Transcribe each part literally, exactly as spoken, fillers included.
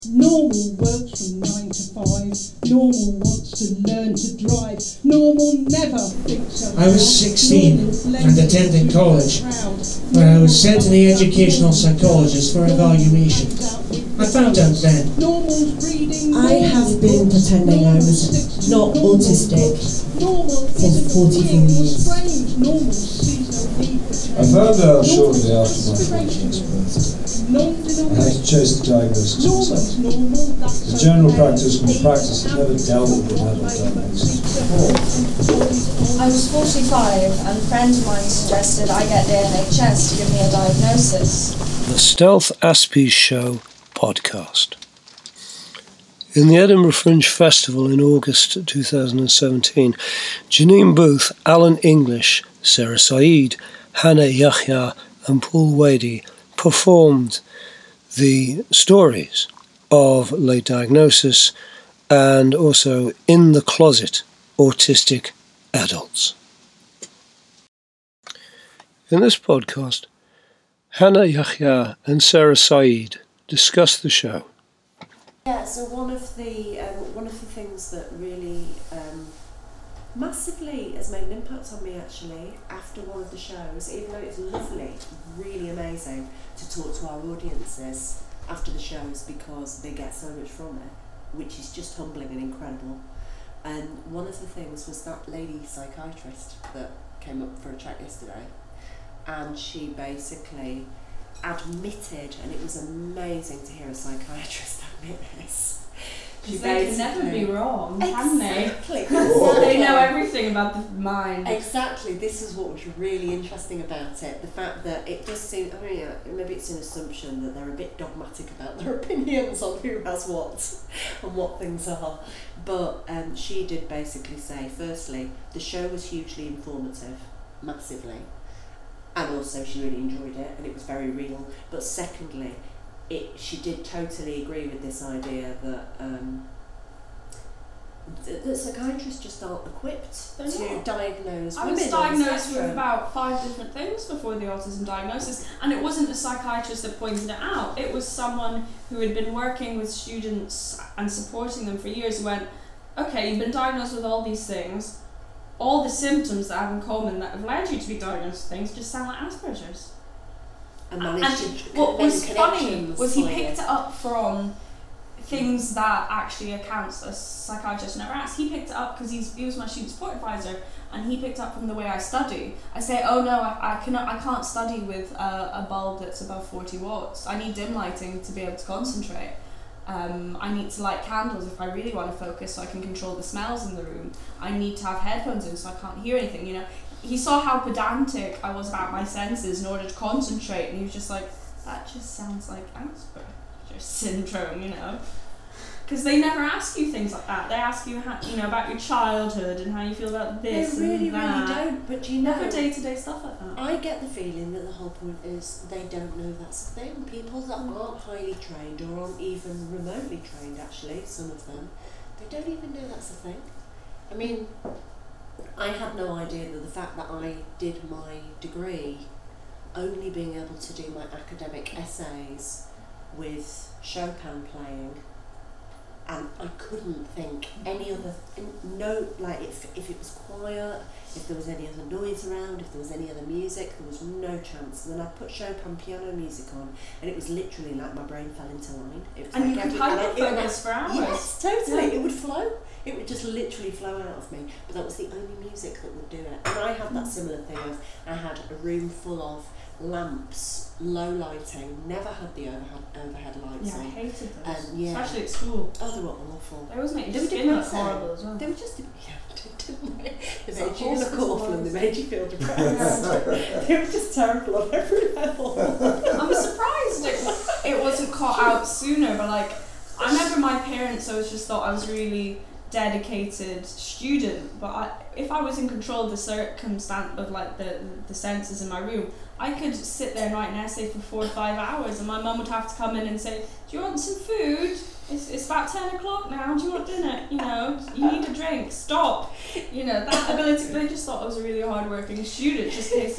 Normal works from nine to five. Normal wants to learn to drive. Normal never thinks aloud. I was sixteen and attended college, where I was sent to the educational psychologist for evaluation. I found out then. I have been pretending I was not autistic for forty-four years. I found out shortly after my fortieth birthday. I had to chase the diagnosis myself. The general practitioner practice had never dealt with an adult diagnosis before. I was forty-five and a friend of mine suggested I get the N H S to give me a diagnosis. The Stealth Aspies Show podcast. In the Edinburgh Fringe Festival in August two thousand seventeen, Janine Booth, Alan English, Sarah Saeed, Hannah Yahya and Paul Wadey performed the stories of late diagnosis and also in the closet autistic adults. In this podcast, Hannah Yahya and Sarah Saeed discuss the show. Yeah, so one of the um, one of the things that really um, massively has made an impact on me actually after one of the shows, even though it's lovely, really amazing to talk to our audiences after the shows because they get so much from it, which is just humbling and incredible. And one of the things was that lady psychiatrist that came up for a chat yesterday, and she basically admitted, and it was amazing to hear a psychiatrist admit this. Because they can never be wrong, can they? Exactly. They know everything about the mind. Exactly. This is what was really interesting about it. The fact that it does seem, I mean, yeah, maybe it's an assumption that they're a bit dogmatic about their opinions on who has what and what things are. But um, she did basically say, firstly, the show was hugely informative, massively. And also she really enjoyed it and it was very real. But secondly, it she did totally agree with this idea that um, th- that psychiatrists just aren't equipped They're to not. diagnose I women. was diagnosed with spectrum. about five different things before the autism diagnosis, and it wasn't a psychiatrist that pointed it out. It was someone who had been working with students and supporting them for years who went, okay, you've been diagnosed with all these things. All the symptoms that have in common that have led you to be diagnosed with things just sound like Asperger's. And, And managed to what make was funny connections was he like picked it. it up from things that actually accounts a psychiatrist never asked. He picked it up because he's he was my student support advisor, and he picked up from the way I study. I say, oh no, I, I cannot, I can't study with a, a bulb that's above forty watts. I need dim lighting to be able to concentrate. Um, I need to light candles if I really want to focus so I can control the smells in the room. I need to have headphones in so I can't hear anything, you know. He saw how pedantic I was about my senses in order to concentrate, and he was just like, that just sounds like Asperger's syndrome, you know. Because they never ask you things like that. They ask you, how, you know, about your childhood and how you feel about this They really, and that. really don't. But do you know, Never day-to-day stuff like that. I get the feeling that the whole point is they don't know that's a thing. People that aren't highly trained or aren't even remotely trained, actually, some of them, they don't even know that's a thing. I mean, I had no idea that the fact that I did my degree, only being able to do my academic essays with Chopin playing, and I couldn't think any other, no, like if if it was quiet, if there was any other noise around, if there was any other music, there was no chance. And then I put Chopin piano music on, and it was literally like my brain fell into line. It was And like you could every- hyper and I- it would- focus for hours. Yes, totally. Yeah. It would flow. It would just literally flow out of me. But that was the only music that would do it. And I had that similar thing of, I had a room full of lamps, low lighting, never had the overhead, overhead lights Yeah, I on. hated those. Um, yeah. Especially at school. Oh, they were awful. They always make They your were skin look depressing. horrible as well. They were just, yeah, didn't they? They So made you look hospital awful and they was- made you feel depressed. They were just terrible on every level. I'm surprised it, it wasn't caught out sooner, but like, I remember my parents always just thought I was a really dedicated student, but I, if I was in control of the circumstance of like the, the senses in my room, I could sit there and write an essay for four or five hours, and my mum would have to come in and say, do you want some food? It's, it's about ten o'clock now, do you want dinner? You know, you need a drink, stop. You know, that ability, they just thought I was a really hard working student, just in case of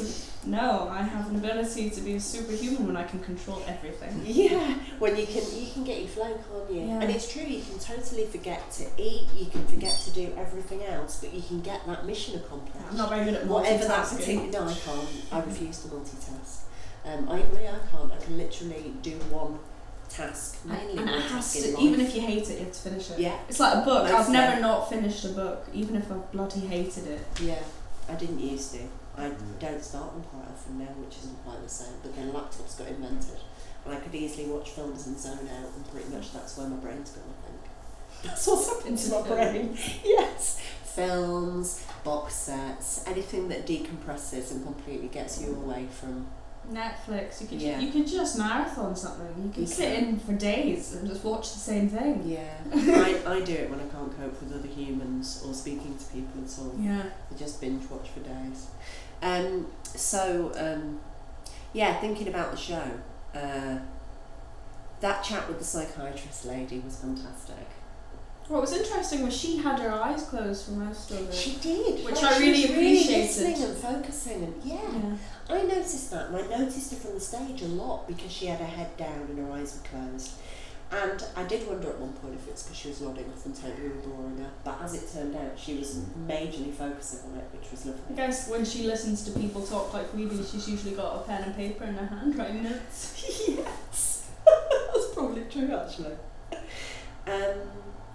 no, I have an ability to be a superhuman when I can control everything. Yeah, when you can you can get your flow, can't you? Yeah. And it's true, you can totally forget to eat, you can forget to do everything else, but you can get that mission accomplished. I'm not very good at Whatever that multitasking. particular, no, I can't. I refuse to multitask. Um, I agree, I can't. I can literally do one task, mainly And one it has task to, in life. even if you hate it, you have to finish it. Yeah. It's like a book. Most I've never days. not finished a book, even if I bloody hated it. Yeah, I didn't used to. I don't start them quite often now, which isn't quite the same. But then laptops got invented, and I could easily watch films and zone out, and pretty much that's where my brain's gone, I think. That's what's happened to my brain. Yes. Films, box sets, anything that decompresses and completely gets you away from... Netflix, you could Yeah. you could just marathon something. You could You sit can. in for days and just watch the same thing. Yeah. I, I do it when I can't cope with other humans or speaking to people at all. Yeah. I just binge watch for days. Um, so, um, yeah, thinking about the show, uh, that chat with the psychiatrist lady was fantastic. What was interesting was she had her eyes closed for most of it. She did, Which like, I she really was appreciated. listening and focusing, and yeah, Yeah. I noticed that, and I noticed her from the stage a lot because she had her head down and her eyes were closed. And I did wonder at one point if it's because she was nodding off and totally boring her, but as it turned out, she was majorly focusing on it, which was I lovely. guess when she listens to people talk like we do, she's usually got a pen and paper in her hand writing notes. Yes, that's probably true actually. Um,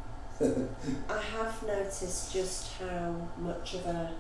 I have noticed just how much of a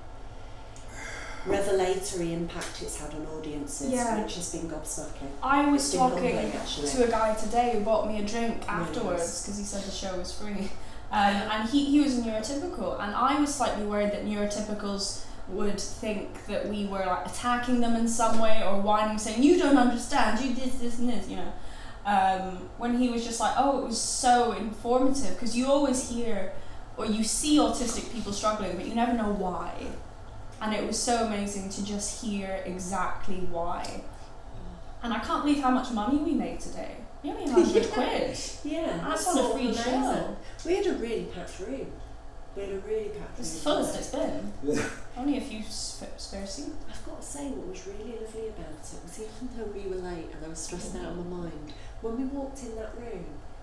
revelatory impact it's had on audiences, Yeah. which has been gobsmacking. I was It's been talking humbling, actually. to a guy today who bought me a drink Really afterwards nice. because he said the show was free. Um, and he, he was a neurotypical, and I was slightly worried that neurotypicals would think that we were like attacking them in some way or whining, saying, you don't understand, you did this and this, you know. Um, when he was just like, oh, it was so informative, because you always hear or you see autistic people struggling, but you never know why. And it was so amazing to just hear exactly why. And I can't believe how much money we made today. Nearly a hundred Yeah. quid. Yeah, That's sort on a of free amazing. show. We had a really packed room. We had a really packed room. It's the fullest it's been. Yeah. Only a few sp- spare seats. I've got to say, what was really lovely about it was even though we were late and I was stressed out of my mind, when we walked in that room,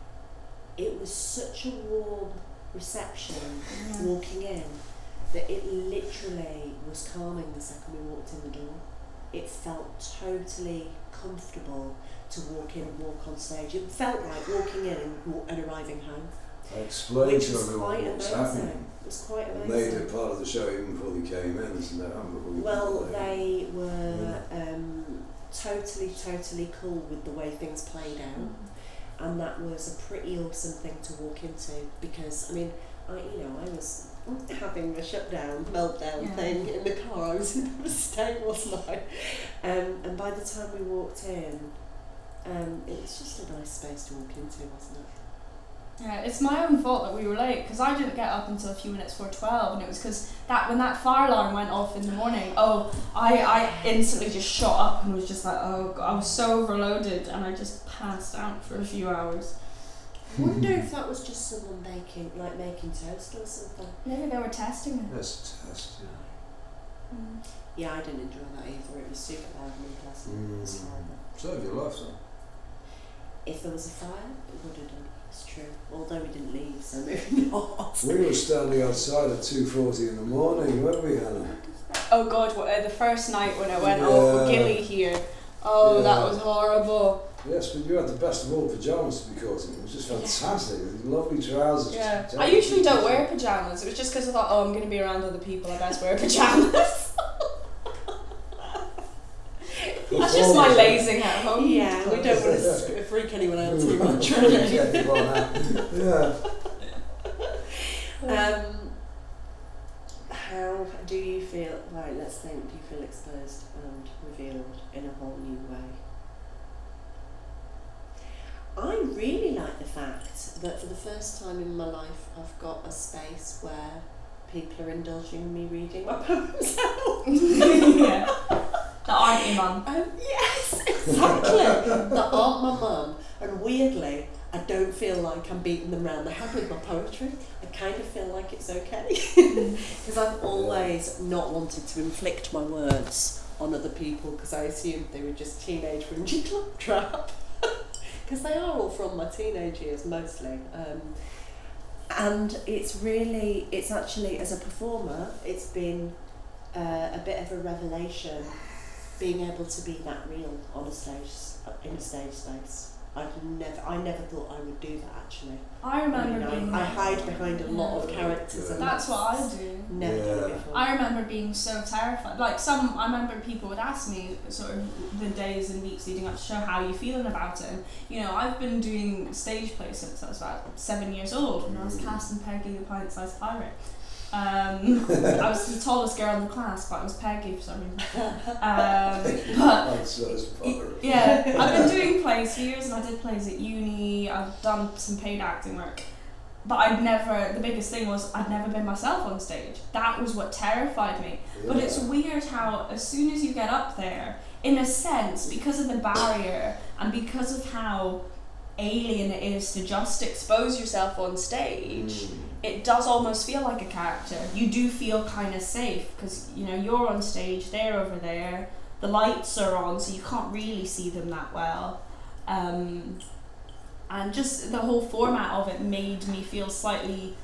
it was such a warm reception Yeah. walking in that it literally was calming the second we walked in the door. It felt totally comfortable to walk in and walk on stage. It felt like walking in and, wa- and arriving home. I explained Which to was everyone quite what was amazing. happening. It was quite And amazing. made it part of the show even before they came in. So no, before we Well, played. they were um, totally, totally cool with the way things played out, and that was a pretty awesome thing to walk into because, I mean, I you know, I was having a shutdown, meltdown Yeah. thing in the car. I was in a state, wasn't I? Um, and by the time we walked in, um, it was just a nice space to walk into, wasn't it? Yeah, it's my own fault that we were late because I didn't get up until a few minutes before twelve, and it was because that when that fire alarm went off in the morning, oh, I, I instantly just shot up and was just like, oh, God, I was so overloaded, and I just passed out for a few hours. I wonder if that was just someone baking, like making toast or something. Maybe they were testing it. That's a test, yeah. Mm. Yeah, I didn't enjoy that either. It was super loud and unpleasant. It was Mm. horrible. Save your life, though. If there was a fire, it would have done. It's true. Although we didn't leave, so maybe not. We were standing outside at two forty in the morning, weren't we, Hannah? Oh God, what, uh, the first night when I went off with Yeah. Gilly here, oh, that Yeah. was horrible. Yes, but you had the best of all pyjamas to be caught in. It was just fantastic. Lovely trousers. Yeah, I usually don't wear pyjamas. It was just because I thought, oh, I'm going to be around other people, I best wear pyjamas. That's just my lazing at home. Yeah, we don't want to sc- freak anyone out too much, really. Yeah. Um, how do you feel? Right, let's think. Do you feel exposed and revealed in a whole new way? I really like the fact that for the first time in my life, I've got a space where people are indulging me reading my poems out. Yeah. That aren't your mum. Um, yes, exactly. That aren't my mum. And weirdly, I don't feel like I'm beating them round the head with my poetry. I kind of feel like it's okay. Because I've always not wanted to inflict my words on other people because I assumed they were just teenage fringy club trap. Because they are all from my teenage years mostly. Um, and it's really, it's actually, as a performer, it's been uh, a bit of a revelation being able to be that real on a stage, in a stage space. I've never, I never thought I would do that actually. I remember you know, being. I hide behind a lot of characters, and that's what I do. Never Yeah. done it before. I remember being so terrified. Like some, I remember people would ask me sort of the days and weeks leading up to show how are you feeling about it. And you know, I've been doing stage plays since I was about seven years old, and I was casting Peggy the Pint-Sized Pirate. Um, I was the tallest girl in the class, but I was Peggy for some reason. Um, but yeah, I've been doing plays for years, and I did plays at uni. I've done some paid acting work, but I'd never. The biggest thing was I'd never been myself on stage. That was what terrified me. Yeah. But it's weird how as soon as you get up there, in a sense, because of the barrier and because of how alien it is to just expose yourself on stage, mm. it does almost feel like a character. You do feel kind of safe because you know you're on stage, they're over there, the lights are on, so you can't really see them that well, um, and just the whole format of it made me feel slightly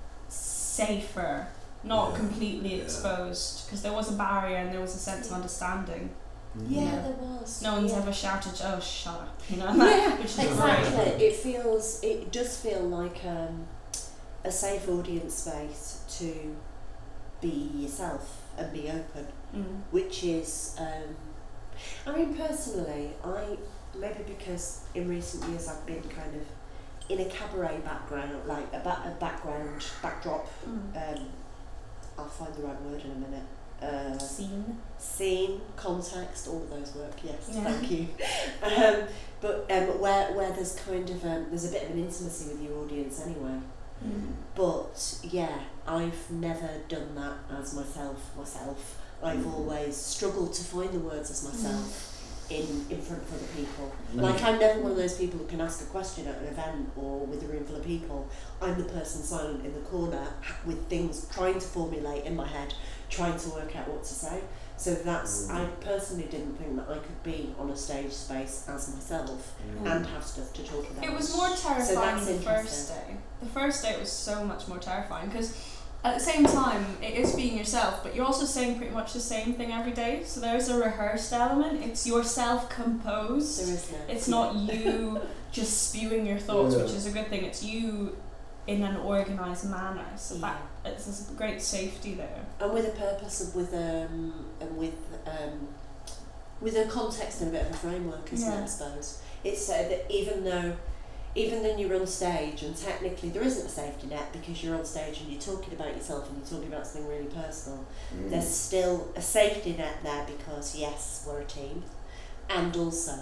safer, not yeah. completely yeah. exposed, because there was a barrier and there was a sense of understanding. Yeah, yeah, there was. No one's yeah. ever shouted, "Oh, shut up!" You know. Yeah, which is exactly. great. It feels, it does feel like um, a safe audience space to be yourself and be open, mm. which is. Um, I mean, personally, I maybe because in recent years I've been kind of in a cabaret background, like a, ba- a background backdrop. Mm. Um, I'll find the right word in a minute. Uh, scene, scene, context, all of those work. Yes, yeah. thank you. Um, but um, where where there's kind of um, there's a bit of an intimacy with your audience anyway. Mm. But yeah, I've never done that as myself. Myself, I've mm. always struggled to find the words as myself. Mm. In, in front of other people. Mm. Like I'm never one of those people who can ask a question at an event or with a room full of people. I'm the person silent in the corner with things trying to formulate in my head, trying to work out what to say. So that's, mm. I personally didn't think that I could be on a stage space as myself mm. and have stuff to talk about. It was more terrifying so the first day. The first day was so much more terrifying because at the same time, it is being yourself, but you're also saying pretty much the same thing every day. So there's a rehearsed element. It's yourself composed. There is no. It's not you just spewing your thoughts, yeah. which is a good thing. It's you in an organised manner. So yeah. that it's there's great safety there. And with a purpose and with um and with um with a context and a bit of a framework, isn't yeah. it? I suppose it's uh, that even though. Even then you're on stage and technically there isn't a safety net because you're on stage and you're talking about yourself and you're talking about something really personal, mm. there's still a safety net there because yes, we're a team, and also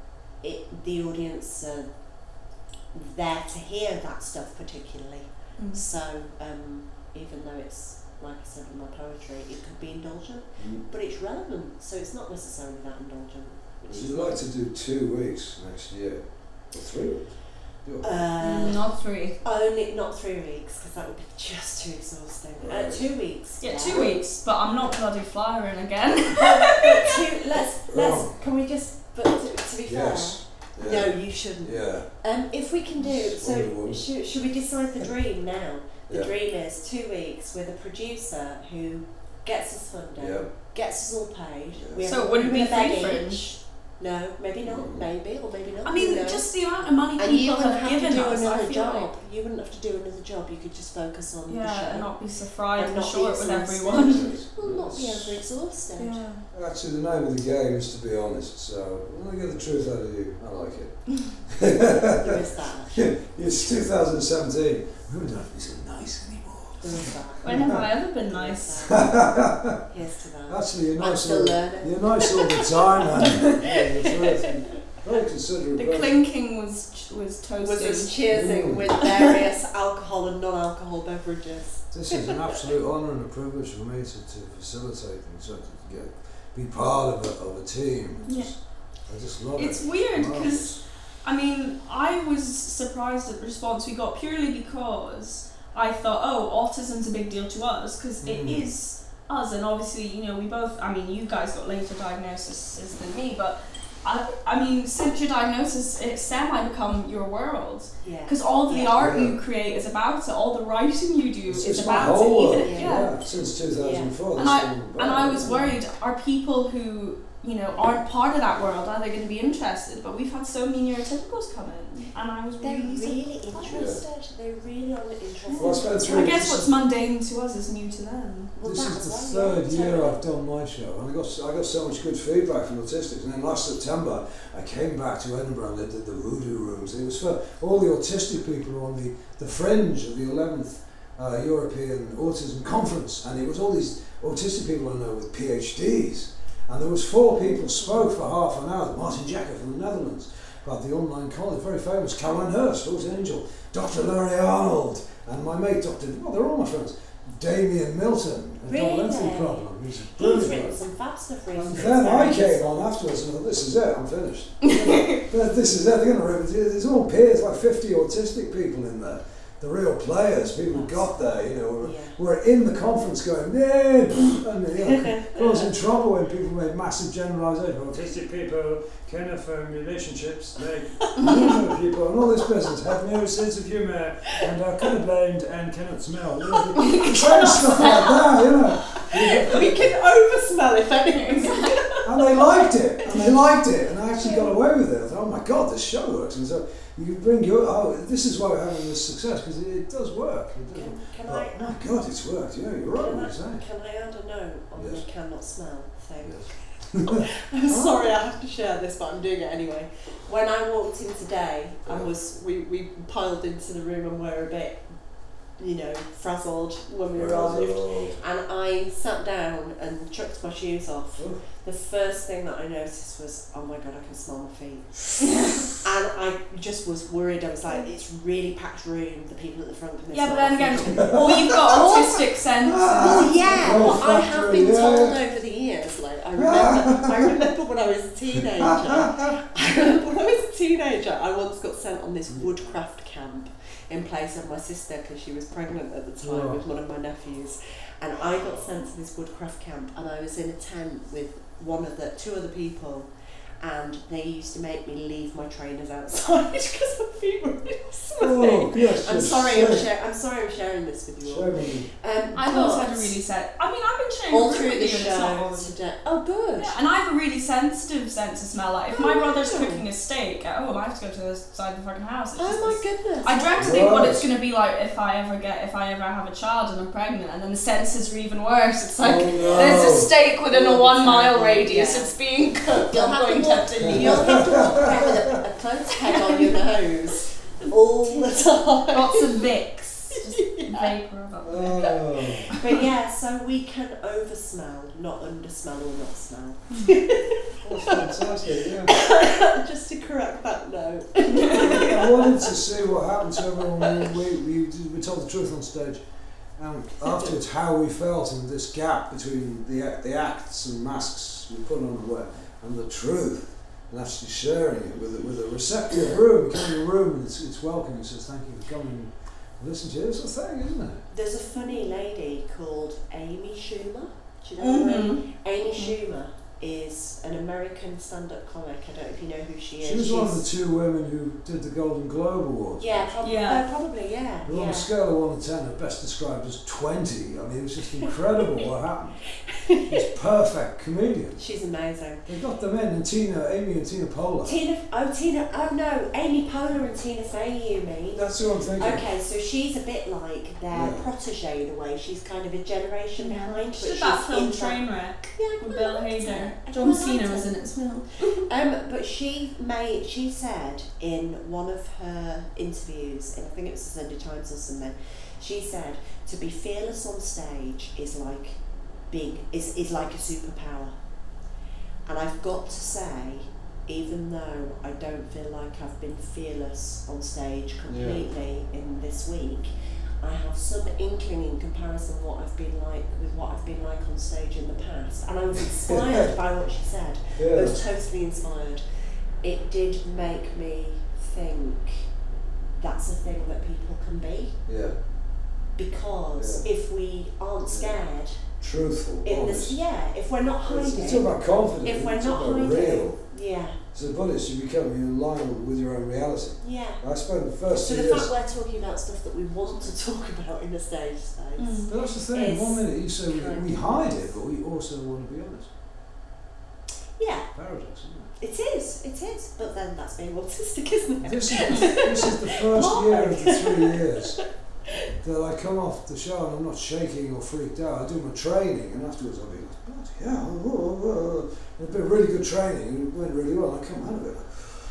it the audience are there to hear that stuff particularly. Mm. So um, even though it's, like I said in my poetry, it could be indulgent, mm. but it's relevant, so it's not necessarily that indulgent. Would you like to do two weeks next year? Or three weeks? Uh, not three. Only not three weeks because that would be just too exhausting. Right. Uh, two weeks. Yeah, yeah, two weeks. But I'm not bloody flyering again. but two, let's let's. Oh. Can we just? But to, to be yes. fair, yeah. no, you shouldn't. Yeah. Um, if we can do so, should should we decide the dream now? The yeah. dream is two weeks with a producer who gets us funding, yeah. gets us all paid. Yeah. We so it wouldn't be free fringe. No, maybe not. Mm. Maybe or maybe not. I mean, no. just the amount of money and people you wouldn't have, have given to do us. another I feel job. like. You wouldn't have to do another job. You could just focus on yeah, the show and not be so fried and, and short with exhausted. everyone. Well, not be overexhausted. Yeah. Actually, the name of the game is to be honest. So I'm gonna get the truth out of you. I like it. There is that. It's two thousand seventeen. Women don't have to be so nice anymore. There is that. When have I ever been nice? Here's to that. Actually, you're I'm nice. still all, learning. You're nice all the time, man. Yeah, very considerate. The clinking was was toasting. Was us cheersing Mm. with various alcohol and non-alcohol beverages. This is an absolute honour and a privilege for me to, to facilitate things, so to get, be part of a, of a team. Yeah. Just, I just love it's it. It's weird Marvelous. because, I mean, I was surprised at the response we got purely because I thought, oh, autism's a big deal to us because Mm. it is us, and obviously, you know, we both, I mean, you guys got later diagnoses than me, but I, I mean, since your diagnosis, it's semi become your world. Yeah. Because all the Yeah. art Yeah. you create is about it, all the writing you do It's, is it's my about whole it. world, Even, yeah. yeah. Since two thousand four. And I, and I was worried, are people who, you know, aren't part of that world, are they going to be interested? But we've had so many neurotypicals come in, and I was They're really really surprised. interested. They really are interested. Well, I spent three I guess what's mundane to us is new to them. Well, This that's is the why, third yeah, year totally. I've done my show, and I got I got so much good feedback from autistics. And then last September, I came back to Edinburgh and I did the Voodoo Rooms. It was for all the autistic people who were on the, the fringe of the eleventh uh, European Autism Conference, and it was all these autistic people I know with PhDs. And there was four people spoke for half an hour. Martin Jekker from the Netherlands about the online college, very famous. Caroline Hurst, Rose Angel, Doctor Larry Arnold, and my mate Doctor Well, they're all my friends. Damien Milton, a Really? double empathy problem. He's He's brilliant. written some fab stuff recently. And then I came on afterwards and I thought, this is it, I'm finished. But this is it, they're going to rip it. There's all peers, like fifty autistic people in there. The real players, people who got there, you know, were, Yeah. were in the conference going, yeah, and you know, I was in trouble when people made massive generalisations. Autistic people can affirm relationships, like normal people, and all this business, have no sense of humour, and are colourblind and cannot smell. You know, the same stuff like that, you know. We can oversmell if anything. And they liked it, and they liked it, and I actually got away with it. I thought, oh my God, this show works. And so you bring your, oh, this is why we're having this success, because it, it does work. It does. Can, can But, I? oh my God, it's worked. Yeah, you're right Can what I, you're saying. can I add a note on Yes. the cannot smell thing? Yes. I'm sorry I have to share this, but I'm doing it anyway. When I walked in today, I was we, we piled into the room and we're a bit, you know, frazzled when we arrived. And I sat down and chucked my shoes off. Oh. The first thing that I noticed was, oh my God, I can smell my feet. And I just was worried. I was like, it's really packed room. The people at the front can Yeah, but smell then my again, feet. or you've got autistic sense. Well, yeah, Oh, but I have factory, been yeah. told over the years. Like I remember, I remember when I was a teenager. I remember when I was a teenager, I once got sent on this woodcraft camp in place of my sister because she was pregnant at the time Oh. with one of my nephews, and I got sent to this woodcraft camp, and I was in a tent with one of the two other people. And they used to make me leave my trainers outside because my feet were really smelly. Oh, yes, I'm yes, sorry, I'm, yes. share- I'm sorry, I'm sharing this with you all. Show me. Um, I've also had a but really set. I mean, I've been sharing all a room through with the you and it's not show bothered me. today. Oh, good. Yeah, and I have a really sensitive sense of smell. Like if my Oh, brother's wow. cooking a steak at home, I have to go to the side of the fucking house. It's Oh just my this- goodness. I dread to think what Right. it's going to be like if I ever get, if I ever have a child and I'm pregnant, and then the senses are even worse. It's like Oh, no. there's a steak within a Oh, one mile terrible. radius. Yeah. It's being cooked. You'll I'm have, going to walk, to you'll have to walk around with a, a clothes peg on your nose all the time. Lots of Vicks, just vapour of Oh. But yeah, so we can oversmell, not undersmell or not smell. That's fantastic, yeah. Just to correct that note. I wanted to see what happened to everyone. We, we, we, we told the truth on stage. Um, afterwards, how we felt in this gap between the act- the acts and masks we put on and wear, and the truth, and actually sharing it with a, with a receptive room. You come in the room and it's, it's welcome. It says thank you for coming and listen to it. It's a thing, isn't it? There's a funny lady called Amy Schumer. Do you know her? Mhm. Amy Schumer is an American stand-up comic. I don't know if you know who she is. She was one of the She's- two women who did the Golden Globe Awards. Yeah, prob- Yeah. uh, probably, yeah. But on yeah. a scale of one to ten, her best described as twenty. I mean, it was just incredible what happened. She's perfect comedian. She's amazing. They got them in, and Tina, Amy and Tina Poehler. Tina, oh Tina, oh no, Amy Poehler and Tina Fey, you mean? That's who I'm thinking. Okay, so she's a bit like their Yeah. protege in a way. She's kind of a generation behind, She but did that she's film in that- Trainwreck Yeah, I with quite Bill liked Hader. it. I John quite Cena liked was it. in it as well. Um, but she made, she said in one of her interviews, and I think it was the Sunday Times or something, she said to be fearless on stage is like big, is, is like a superpower. And I've got to say, even though I don't feel like I've been fearless on stage completely in this week, I have some inkling in comparison what I've been like with what I've been like on stage in the past. And I was inspired by what she said. I Yeah. was totally inspired. It did make me think that's a thing that people can be. Yeah. because Yeah. if we aren't scared, Truthful, in honest. this, yeah, if we're not It's, hiding, it's all about confidence. if we're it's not about hiding, real. yeah, So Buddhist, you become in line with your own reality. yeah. I spent the first So two the years. fact we're talking about stuff that we want to talk about in a stage space. Mm. But that's the thing. is One minute you say we, kind we of- hide it, but we also want to be honest. Yeah, Paradox, isn't it? it is, it is. But then that's being autistic, isn't it? This is this is the first Why? year of the three years that I come off the show and I'm not shaking or freaked out. I do my training, and afterwards I'll be like, bloody hell, whoa, whoa. It's been really good training, and it went really well. And I come out of it like,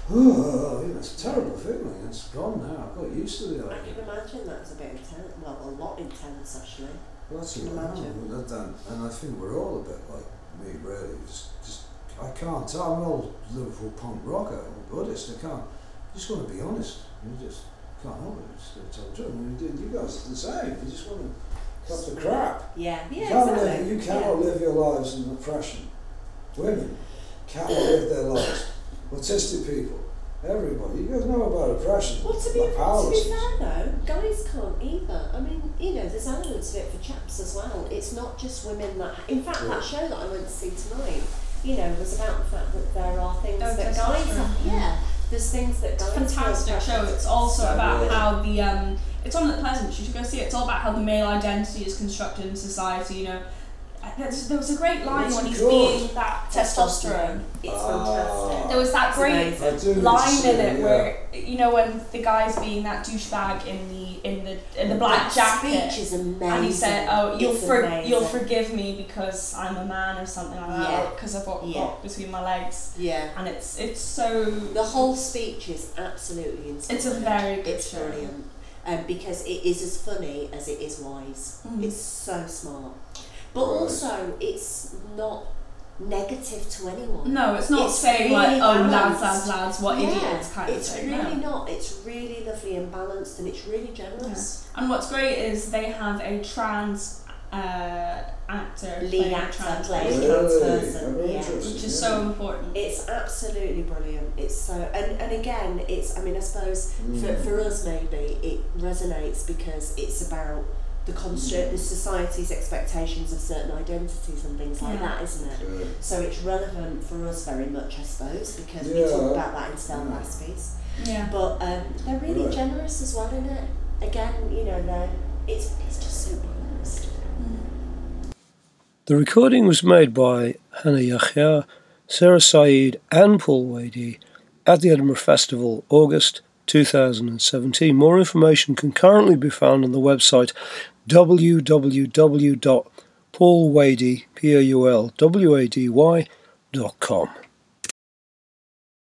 oh, you know, it's a terrible feeling. It's gone now. I've got used to the I idea. can imagine that's a bit intense. Well, a lot intense actually. Well, that's Can what I imagine. know, that- that- and I think we're all a bit like me, really. Just, just, I can't tell. I'm an old Liverpool punk rocker, or Buddhist. I can't. I just want to be honest. You just can't help it. Just got to tell the truth. And you, you guys are the same. You just want to cut the crap. Yeah, You yeah, can't exactly. live. You cannot yeah. live your lives in oppression. Women cannot live their lives. Autistic people. Everybody. You guys know about oppression. Well, to be, about to be powerlessness. fair though, guys can't either. I mean, you know, there's elements of it for chaps as well. It's not just women that. In fact, that show that I went to see tonight, you know, was about the fact that there are things Oh, that guys testosterone. have. Yeah, there's things that guys. It's a fantastic feel show. pressure It's to- also So about good. how the um, it's on at Pleasance. You should go see it. It's all about how the male identity is constructed in society. You know, There's, there was a great line What's when it he's called? being that testosterone. It's Ah. fantastic. There was that It's great amazing. I do need to line see in it, it yeah. where you know when the guy's being that douchebag in the in the in the black That jacket. speech is amazing. And he said, "Oh, you'll It's for, amazing. you'll forgive me because I'm a man or something like that, Yeah. because of what Yeah. got between my legs." Yeah. And it's it's so The whole speech is absolutely inspiring. it's a very good It's show. brilliant. Um, because it is as funny as it is wise. Mm. It's so smart. But Right. also, it's not negative to anyone. No, it's not It's saying really like, "Oh, lads, balanced. lads, lads, what Yeah, idiots," kind it's of thing. really no. not. It's really lovely and balanced, and it's really generous. And what's great is they have a trans uh, actor Lead playing a actor trans playing person, a trans Really? person. Very Yeah. interesting, which is yeah. so important. It's absolutely brilliant. It's so, and, and again, it's, I mean, I suppose for, Mm. for us maybe it resonates because it's about the construct, the society's expectations of certain identities and things like Yeah. that, isn't it? Yeah. So it's relevant for us very much, I suppose, because we Yeah. talk about that in Stealth Yeah. Recipes. Yeah. But um, they're really Right. generous as well in it. Again, you know, they're, it's, it's just so balanced. The recording was made by Hannah Yahya, Sarah Saeed and Paul Wadey at the Edinburgh Festival, August two thousand seventeen. More information can currently be found on the website w w w dot paul wadey dot com.